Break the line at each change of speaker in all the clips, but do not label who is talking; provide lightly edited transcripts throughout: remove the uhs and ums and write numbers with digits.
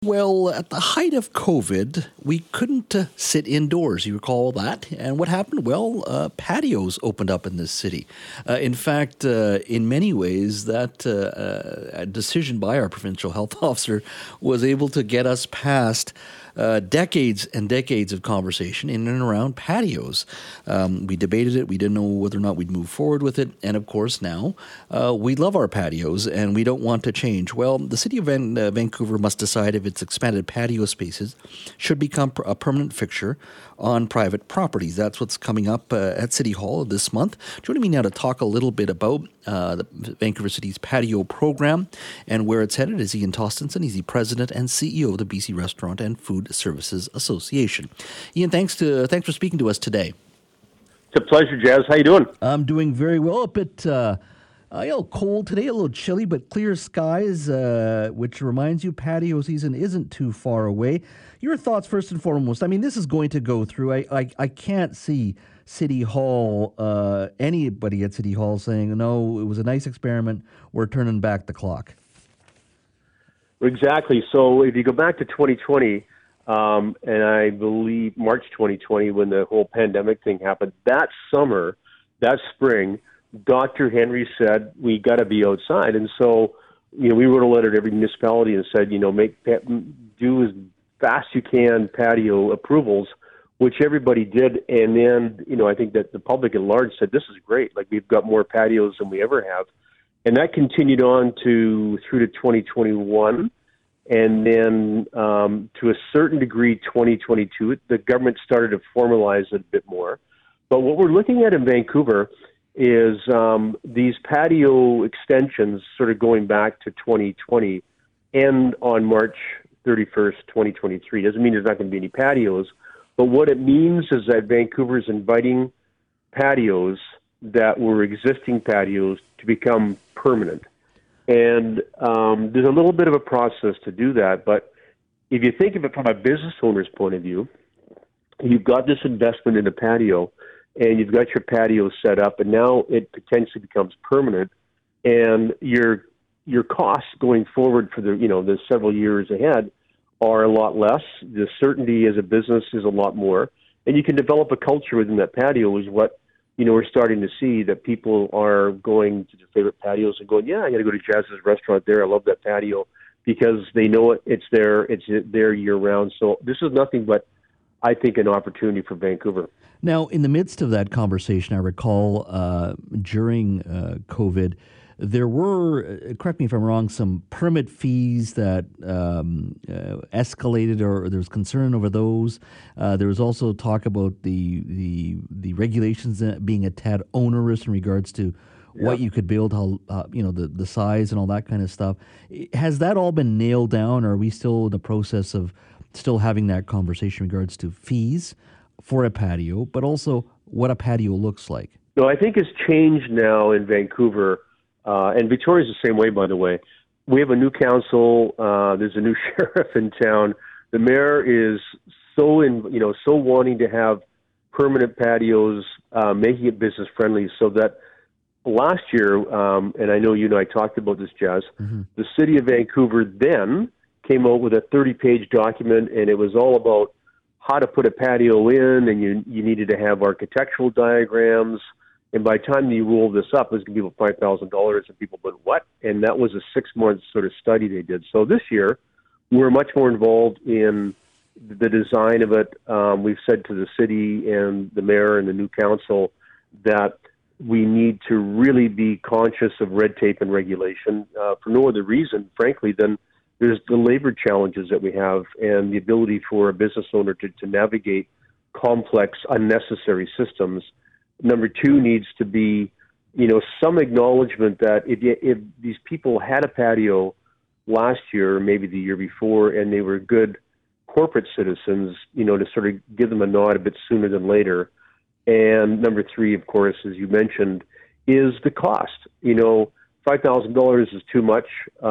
Well, at the height of COVID, we couldn't sit indoors. You recall that? And what happened? Well, patios opened up in this city. In fact, in many ways, that a decision by our provincial health officer was able to get us past decades and decades of conversation in and around patios. We debated it. We didn't know whether or not we'd move forward with it. And of course, now we love our patios and we don't want to change. Well, the city of Vancouver must decide if its expanded patio spaces should become a permanent fixture on private properties. That's what's coming up at City Hall this month. Joining me now to talk a little bit about the Vancouver City's patio program and where it's headed is Ian Tostenson. He's the president and CEO of the BC Restaurant and Food Services Association. Ian, thanks for speaking to us today.
It's a pleasure, Jazz. How you doing?
I'm doing very well. A bit cold today, a little chilly, but clear skies, which reminds you patio season isn't too far away. Your thoughts first and foremost. I mean, this is going to go through. I can't see City Hall, anybody at City Hall saying, no, it was a nice experiment, we're turning back the clock.
Exactly. So if you go back to 2020, and I believe March 2020, when the whole pandemic thing happened, that spring, Dr. Henry said, we got to be outside. And so, we wrote a letter to every municipality and said, do as fast you can patio approvals, which everybody did. And then, I think that the public at large said, this is great. Like, we've got more patios than we ever have. And that continued on through to 2021. And then to a certain degree, 2022, the government started to formalize it a bit more. But what we're looking at in Vancouver is these patio extensions sort of going back to 2020 end on March 31st, 2023. Doesn't mean there's not going to be any patios, but what it means is that Vancouver is inviting patios that were existing patios to become permanent. And there's a little bit of a process to do that, but if you think of it from a business owner's point of view, you've got this investment in a patio, and you've got your patio set up, and now it potentially becomes permanent, and your costs going forward for the several years ahead are a lot less. The certainty as a business is a lot more, and you can develop a culture within that patio. Is what we're starting to see, that people are going to their favorite patios and going, yeah, I got to go to Jazz's restaurant there. I love that patio, because they know it's there year round. So this is nothing but, I think, an opportunity for Vancouver.
Now, in the midst of that conversation, I recall during COVID, there were, correct me if I'm wrong, some permit fees that escalated, or there was concern over those. There was also talk about the regulations being a tad onerous in regards to what you could build, how the size and all that kind of stuff. Has that all been nailed down, or are we still in the process of still having that conversation in regards to fees for a patio, but also what a patio looks like?
No, I think it's changed now in Vancouver. And Victoria's the same way, by the way. We have a new council. There's a new sheriff in town. The mayor is so wanting to have permanent patios, making it business friendly. So that last year, and I know you and I talked about this, Jazz. Mm-hmm. The city of Vancouver then came out with a 30-page document, and it was all about how to put a patio in, and you needed to have architectural diagrams. And by the time you roll this up, it was going to be about $5,000, and people went, what? And that was a 6-month sort of study they did. So this year, we're much more involved in the design of it. We've said to the city and the mayor and the new council that we need to really be conscious of red tape and regulation for no other reason, frankly, than there's the labor challenges that we have and the ability for a business owner to navigate complex, unnecessary systems. Number two needs to be, some acknowledgement that if these people had a patio last year, or maybe the year before, and they were good corporate citizens, to sort of give them a nod a bit sooner than later. And number three, of course, as you mentioned, is the cost. $5,000 is too much.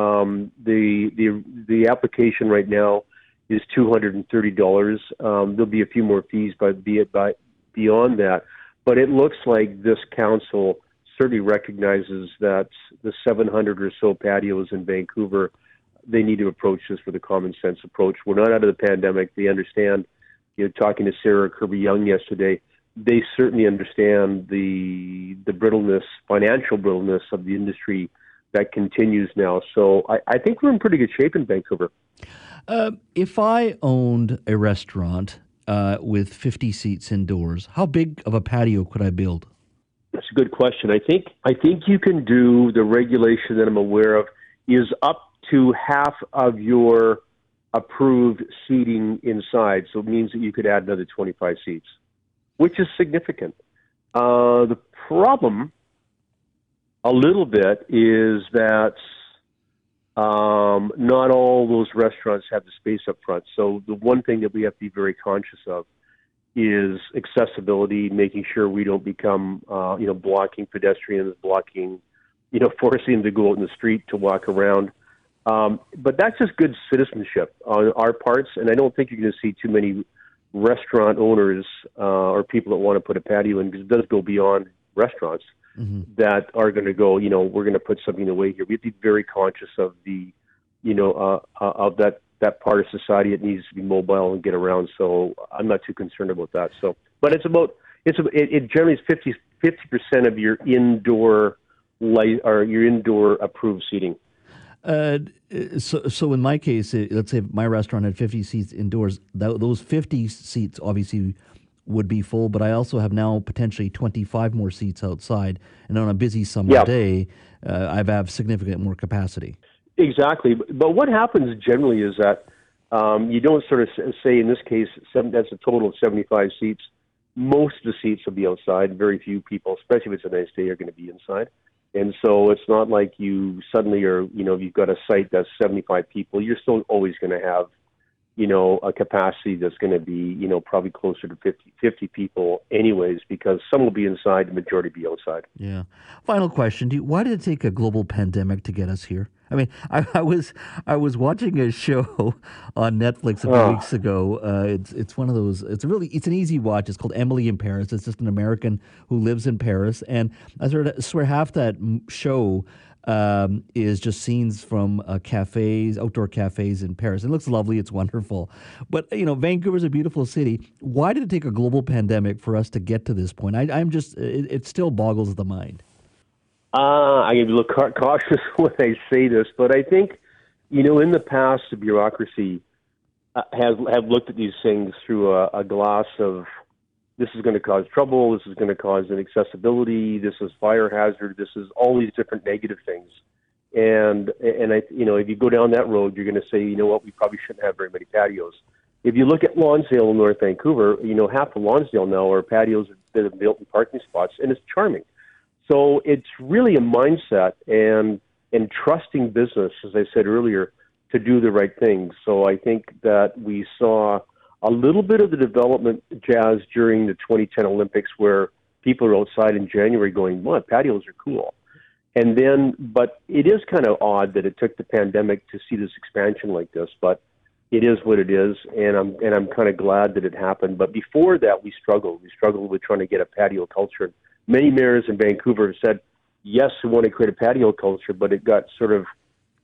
The application right now is $230. There'll be a few more fees, beyond that. But it looks like this council certainly recognizes that the 700 or so patios in Vancouver they need to approach this with a common sense approach. We're not out of the pandemic. They understand. Talking to Sarah Kirby-Young yesterday, they certainly understand the brittleness, financial brittleness of the industry that continues now. So I think we're in pretty good shape in Vancouver.
If I owned a restaurant with 50 seats indoors, how big of a patio could I build?
That's a good question. I think you can do, the regulation that I'm aware of is up to half of your approved seating inside. So it means that you could add another 25 seats, which is significant. The problem a little bit is that not all those restaurants have the space up front. So the one thing that we have to be very conscious of is accessibility, making sure we don't become, blocking pedestrians, forcing them to go out in the street to walk around. But that's just good citizenship on our parts, and I don't think you're going to see too many restaurant owners or people that want to put a patio in, because it does go beyond restaurants, that are going to go, we're going to put something away here. We have to be very conscious of the, of that part of society that needs to be mobile and get around. So I'm not too concerned about that. So, but it generally is 50% of your indoor light or your indoor approved seating.
So in my case, let's say my restaurant had 50 seats indoors. Those 50 seats obviously would be full, but I also have now potentially 25 more seats outside. And on a busy summer day, I have significant more capacity.
Exactly. But what happens generally is that you don't sort of say, in this case, that's a total of 75 seats. Most of the seats will be outside. Very few people, especially if it's a nice day, are going to be inside. And so it's not like you suddenly are, you've got a site that's 75 people. You're still always going to have, a capacity that's going to be, probably closer to 50 people anyways, because some will be inside, the majority be outside.
Yeah. Final question. Why did it take a global pandemic to get us here? I mean, I was watching a show on Netflix a few weeks ago. It's one of those. It's an easy watch. It's called Emily in Paris. It's just an American who lives in Paris, and I swear half that show is just scenes from cafes, outdoor cafes in Paris. It looks lovely. It's wonderful. But, Vancouver's a beautiful city. Why did it take a global pandemic for us to get to this point? It still boggles the mind.
I'm going to be a little cautious when I say this, but I think, in the past, the bureaucracy have looked at these things through a glass of, this is going to cause trouble, this is going to cause inaccessibility, this is fire hazard, this is all these different negative things. And I, if you go down that road, you're going to say, we probably shouldn't have very many patios. If you look at Lonsdale in North Vancouver, half of Lonsdale now are patios that have built in parking spots, and it's charming. So it's really a mindset and trusting business, as I said earlier, to do the right thing. So I think that we saw a little bit of the development, Jazz, during the 2010 Olympics, where people are outside in January going, "What, patios are cool." And then, but it is kind of odd that it took the pandemic to see this expansion like this, but it is what it is, and I'm kind of glad that it happened. But before that, we struggled. We struggled with trying to get a patio culture. Many mayors in Vancouver have said, yes, we want to create a patio culture, but it got sort of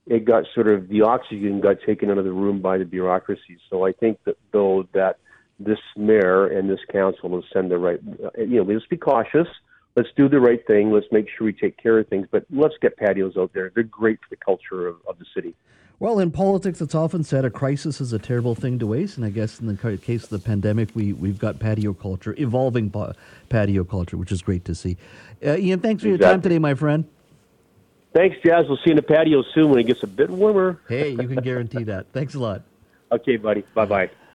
the oxygen got taken out of the room by the bureaucracy. So I think that this mayor and this council will send the right, let's be cautious. Let's do the right thing. Let's make sure we take care of things, but let's get patios out there. They're great for the culture of the city.
Well, in politics, it's often said a crisis is a terrible thing to waste, and I guess in the case of the pandemic, we've got patio culture, evolving patio culture, which is great to see. Ian, thanks for your time today, my friend.
Thanks, Jazz. We'll see you in the patio soon when it gets a bit warmer.
Hey, you can guarantee that. Thanks a lot.
Okay, buddy. Bye-bye.